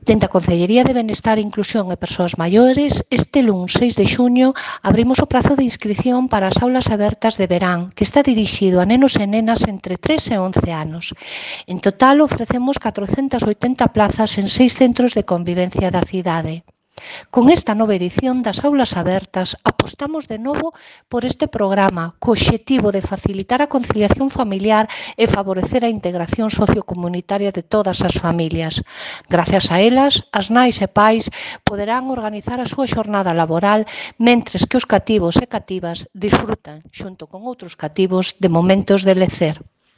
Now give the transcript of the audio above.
Dende a Concellería de Benestar, Inclusión e Persoas Maiores, este luns 6 de xuño abrimos o prazo de inscrición para as aulas abertas de verán, que está dirixido a nenos e nenas entre 3 e 11 anos. En total, ofrecemos 480 plazas en 6 centros de convivencia da cidade. Con esta nova edición das aulas abertas, apostamos de novo por este programa co obxectivo de facilitar a conciliación familiar e favorecer a integración sociocomunitaria de todas as familias. Gracias a elas, as nais e pais poderán organizar a súa xornada laboral mentres que os cativos e cativas disfrutan, xunto con outros cativos, de momentos de lecer.